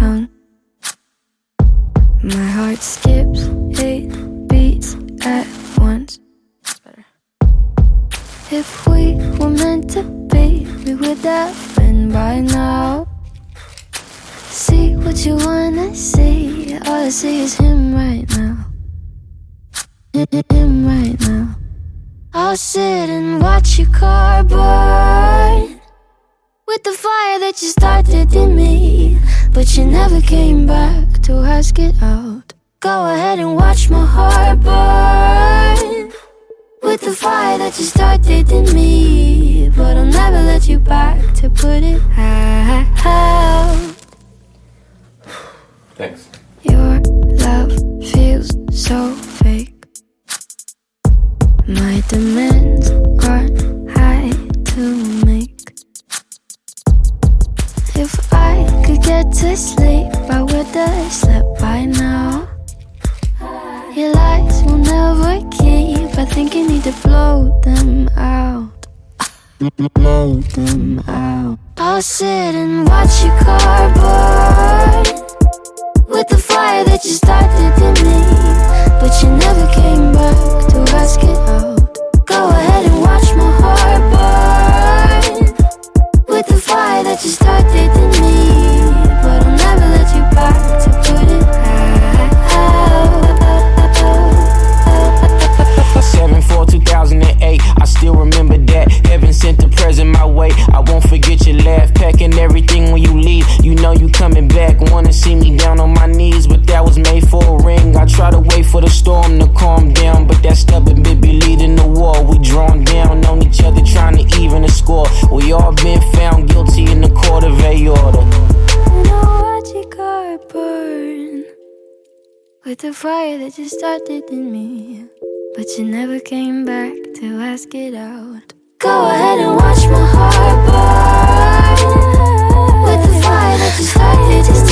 tongue. My heart skips 8 beats at once. That's better. If we were meant to be, we would have been by now. See what you wanna see, all I see is him right now. Him right now. I'll sit and watch your car burn with the fire that you started in me, but you never came back to ask it out. Go ahead and watch my heart burn with the fire that you started in me, but I'll never let you back to put it out. Thanks. Your love feels so fake. My demands aren't high to make. If I could get to sleep, I would have slept by now. Your lies will never keep, I think you need to blow them out. Blow them out. I'll sit and watch your car burn with the fire that you started in me, but you never came back to ask it out. Go ahead and watch my heart burn with the fire that you started in me, but I'll never let you back to put it out. 7/4/2008, I still remember that. Heaven sent a present my way. I won't forget your laugh, packing everything when you leave. You know you coming back, wanna see me down on my knees, but that was made for a ring. I try to wait for the storm to calm down, but that stubborn bit be leading the war. We drawn down on each other, trying to even the score. We all been found guilty in the court of aorta. And I'll watch your car burn with the fire that you started in me, but you never came back to ask it out. Go ahead and watch my heart burn with the fire that you started.